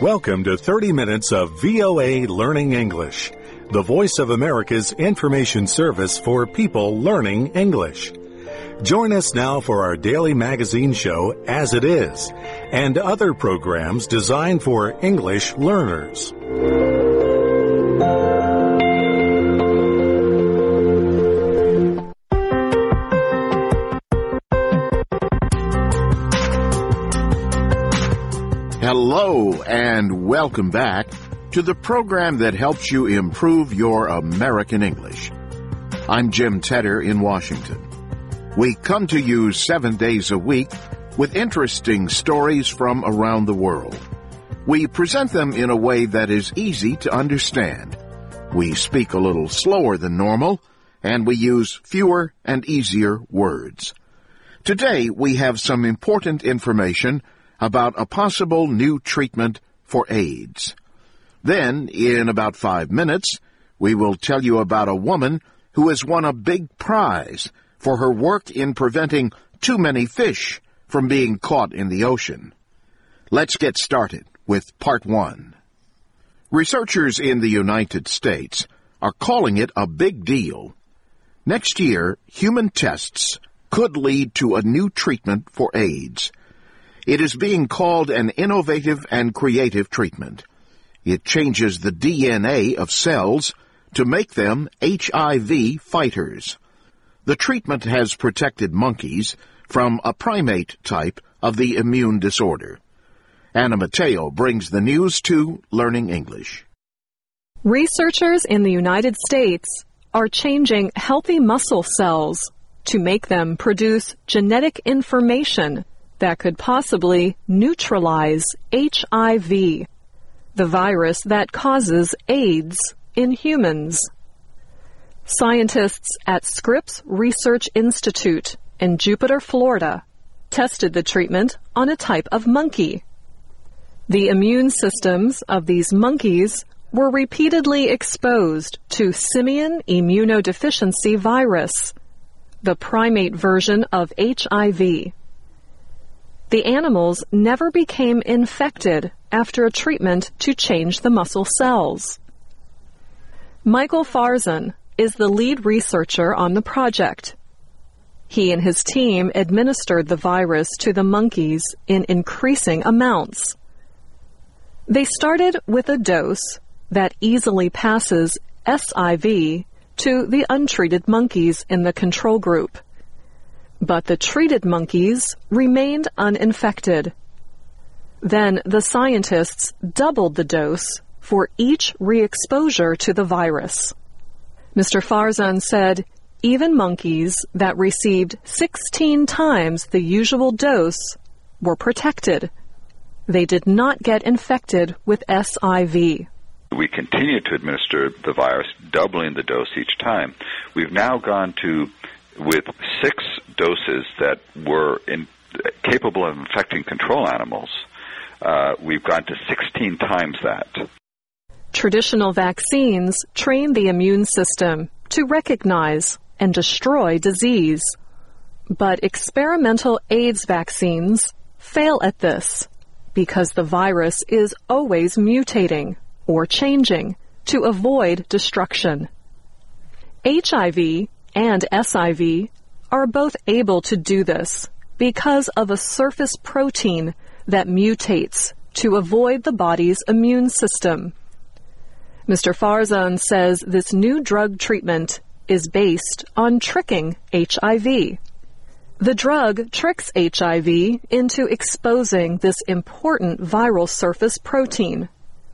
Welcome to 30 minutes of VOA Learning English, the voice of America's information service for people learning English. Join us now for our daily magazine show, As It Is, and other programs designed for English learners. Hello and welcome back to the program that helps you improve your American English. I'm Jim Tedder in Washington. We come to you 7 days a week with interesting stories from around the world. We present them in a way that is easy to understand. We speak a little slower than normal, and we use fewer and easier words. Today we have some important information about a possible new treatment for AIDS. Then, in about 5 minutes, we will tell you about a woman who has won a big prize for her work in preventing too many fish from being caught in the ocean. Let's get started with Part 1. Researchers in the United States are calling it a big deal. Next year, human tests could lead to a new treatment for AIDS. It is being called an innovative and creative treatment. It changes the DNA of cells to make them HIV fighters. The treatment has protected monkeys from a primate type of the immune disorder. Anna Mateo brings the news to Learning English. Researchers in the United States are changing healthy muscle cells to make them produce genetic information that could possibly neutralize HIV, the virus that causes AIDS in humans. Scientists at Scripps Research Institute in Jupiter, Florida, tested the treatment on a type of monkey. The immune systems of these monkeys were repeatedly exposed to simian immunodeficiency virus, the primate version of HIV. The animals never became infected after a treatment to change the muscle cells. Michael Farzan is the lead researcher on the project. He and his team administered the virus to the monkeys in increasing amounts. They started with a dose that easily passes SIV to the untreated monkeys in the control group. But the treated monkeys remained uninfected. Then the scientists doubled the dose for each re-exposure to the virus. Mr. Farzan said even monkeys that received 16 times the usual dose were protected. They did not get infected with SIV. We continue to administer the virus, doubling the dose each time. We've now gone to with 6 doses that were capable of infecting control animals. We've gone to 16 times that. Traditional vaccines train the immune system to recognize and destroy disease. But experimental AIDS vaccines fail at this because the virus is always mutating or changing to avoid destruction. HIV and SIV are both able to do this because of a surface protein that mutates to avoid the body's immune system. Mr. Farzan says this new drug treatment is based on tricking HIV. The drug tricks HIV into exposing this important viral surface protein.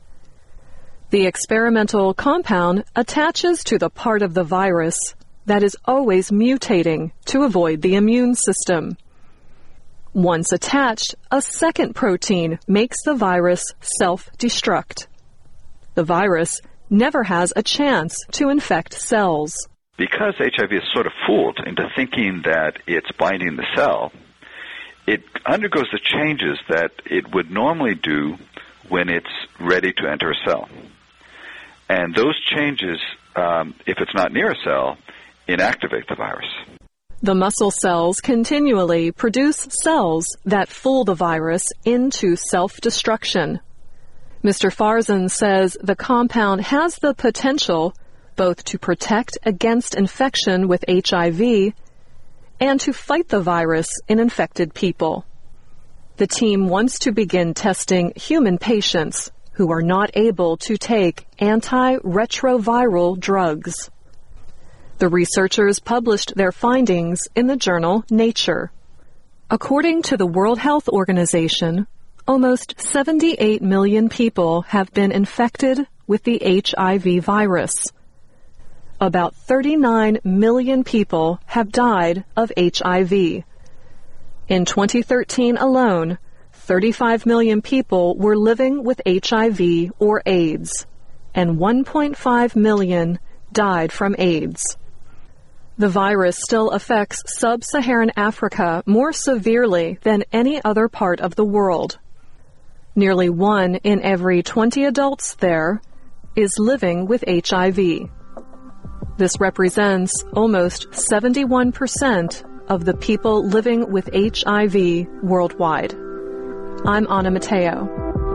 The experimental compound attaches to the part of the virus that is always mutating to avoid the immune system. Once attached, a second protein makes the virus self-destruct. The virus never has a chance to infect cells. Because HIV is sort of fooled into thinking that it's binding the cell, it undergoes the changes that it would normally do when it's ready to enter a cell. And those changes, if it's not near a cell, inactivate the virus. The muscle cells continually produce cells that fool the virus into self-destruction. Mr. Farzan says the compound has the potential both to protect against infection with HIV and to fight the virus in infected people. The team wants to begin testing human patients who are not able to take antiretroviral drugs. The researchers published their findings in the journal Nature. According to the World Health Organization, almost 78 million people have been infected with the HIV virus. About 39 million people have died of HIV. In 2013 alone, 35 million people were living with HIV or AIDS, and 1.5 million died from AIDS. The virus still affects sub-Saharan Africa more severely than any other part of the world. Nearly 1 in every 20 adults there is living with HIV. This represents almost 71% of the people living with HIV worldwide. I'm Anna Mateo.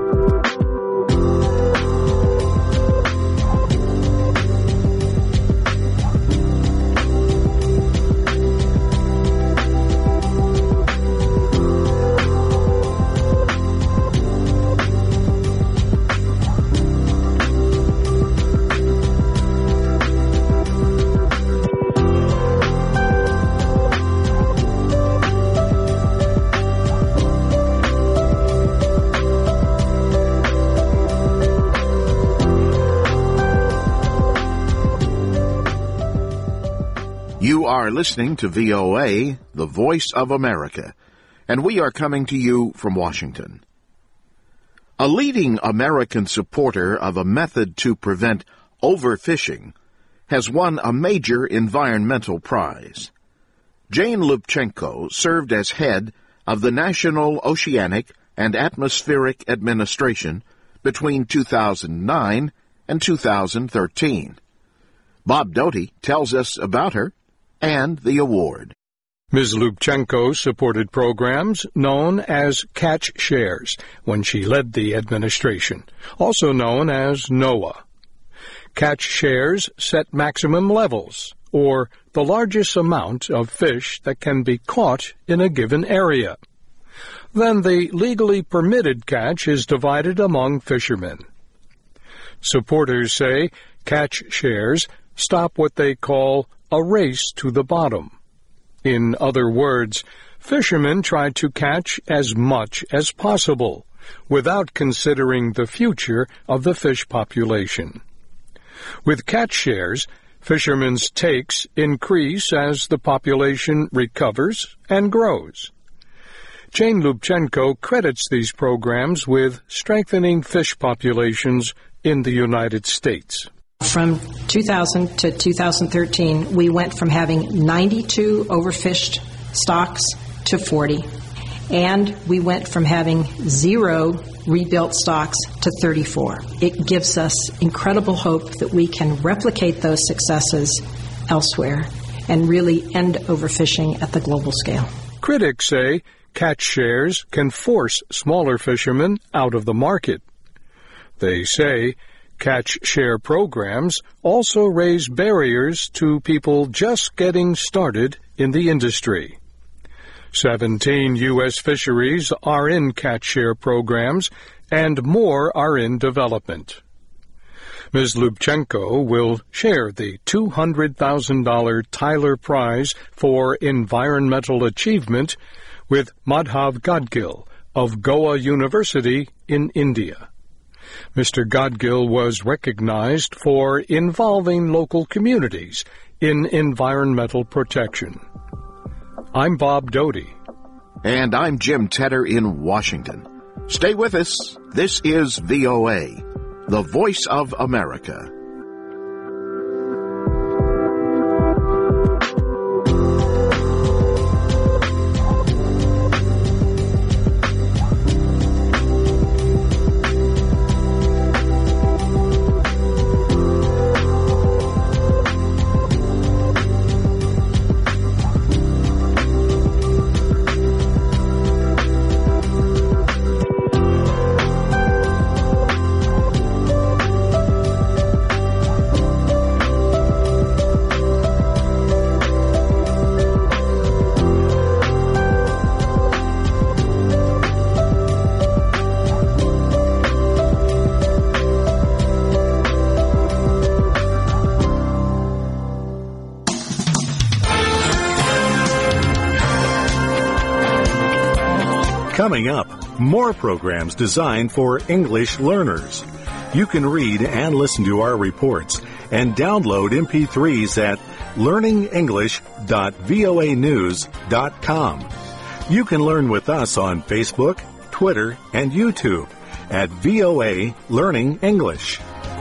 You are listening to VOA, the Voice of America, and we are coming to you from Washington. A leading American supporter of a method to prevent overfishing has won a major environmental prize. Jane Lubchenco served as head of the National Oceanic and Atmospheric Administration between 2009 and 2013. Bob Doty tells us about her and the award. Ms. Lubchenco supported programs known as Catch Shares when she led the administration, also known as NOAA. Catch Shares set maximum levels, or the largest amount of fish that can be caught in a given area. Then the legally permitted catch is divided among fishermen. Supporters say Catch Shares stop what they call a race to the bottom. In other words, fishermen try to catch as much as possible without considering the future of the fish population. With catch shares, fishermen's takes increase as the population recovers and grows. Jane Lubchenco credits these programs with strengthening fish populations in the United States. From 2000 to 2013, we went from having 92 overfished stocks to 40. And we went from having 0 rebuilt stocks to 34. It gives us incredible hope that we can replicate those successes elsewhere and really end overfishing at the global scale. Critics say catch shares can force smaller fishermen out of the market. They say catch share programs also raise barriers to people just getting started in the industry. 17 U.S. fisheries are in catch share programs, and more are in development. Ms. Lubchenco will share the $200,000 Tyler Prize for Environmental Achievement with Madhav Gadgil of Goa University in India. Mr. Gadgil was recognized for involving local communities in environmental protection. I'm Bob Doty. And I'm Jim Tedder in Washington. Stay with us. This is VOA, the Voice of America. Coming up, more programs designed for English learners. You can read and listen to our reports and download MP3s at learningenglish.voanews.com. You can learn with us on Facebook, Twitter, and YouTube at VOA Learning English.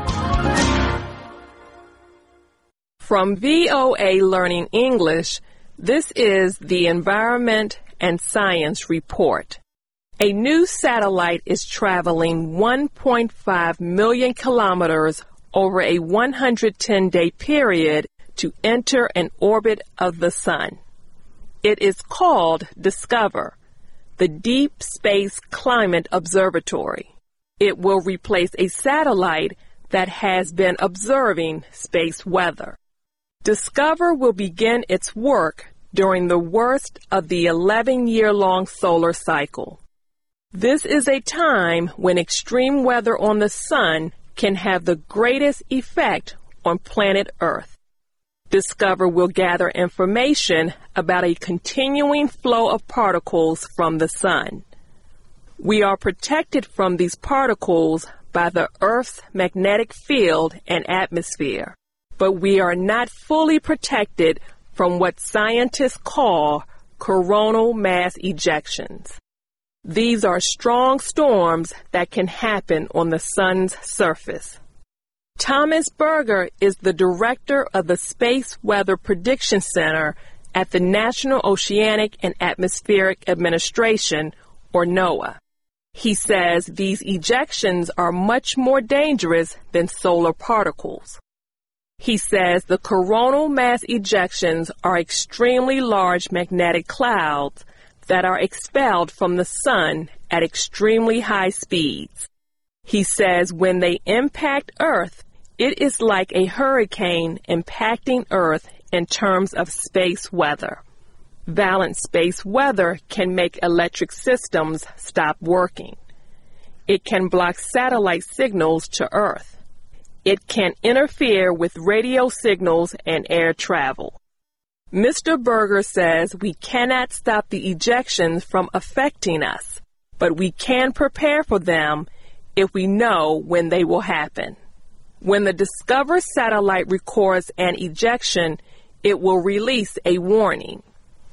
From VOA Learning English, this is the Environment and Science Report. A new satellite is traveling 1.5 million kilometers over a 110-day period to enter an orbit of the Sun. It is called DSCOVR, the Deep Space Climate Observatory. It will replace a satellite that has been observing space weather. DSCOVR will begin its work during the worst of the 11-year-long solar cycle. This is a time when extreme weather on the Sun can have the greatest effect on planet Earth. DSCOVR will gather information about a continuing flow of particles from the Sun. We are protected from these particles by the Earth's magnetic field and atmosphere, but we are not fully protected from what scientists call coronal mass ejections. These are strong storms that can happen on the Sun's surface. Thomas Berger is the director of the Space Weather Prediction Center at the National Oceanic and Atmospheric Administration, or NOAA. He says these ejections are much more dangerous than solar particles. He says the coronal mass ejections are extremely large magnetic clouds that are expelled from the Sun at extremely high speeds. He says when they impact Earth, it is like a hurricane impacting Earth in terms of space weather. Violent space weather can make electric systems stop working. It can block satellite signals to Earth. It can interfere with radio signals and air travel. Mr. Berger says we cannot stop the ejections from affecting us, but we can prepare for them if we know when they will happen. When the DSCOVR satellite records an ejection, it will release a warning.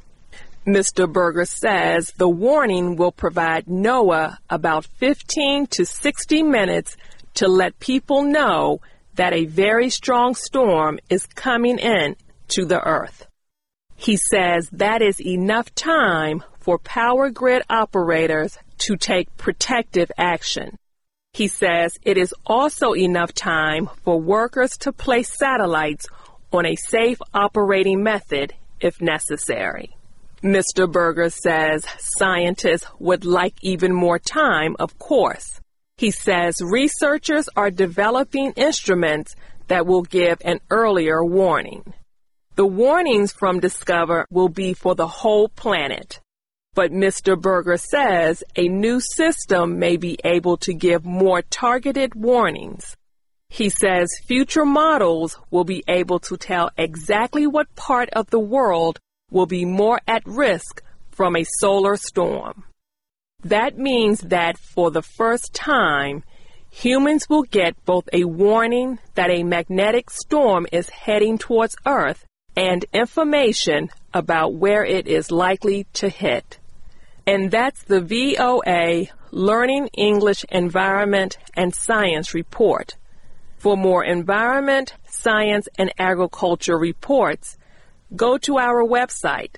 Mr. Berger says the warning will provide NOAA about 15 to 60 minutes to let people know that a very strong storm is coming in to the Earth. He says that is enough time for power grid operators to take protective action. He says it is also enough time for workers to place satellites on a safe operating method if necessary. Mr. Berger says scientists would like even more time, of course. He says researchers are developing instruments that will give an earlier warning. The warnings from DSCOVR will be for the whole planet. But Mr. Berger says a new system may be able to give more targeted warnings. He says future models will be able to tell exactly what part of the world will be more at risk from a solar storm. That means that for the first time, humans will get both a warning that a magnetic storm is heading towards Earth and information about where it is likely to hit. And that's the VOA Learning English Environment and Science Report. For more environment, science, and agriculture reports, go to our website,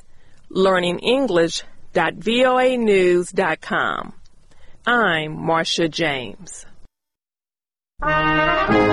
learningenglish.voanews.com. I'm Marcia James.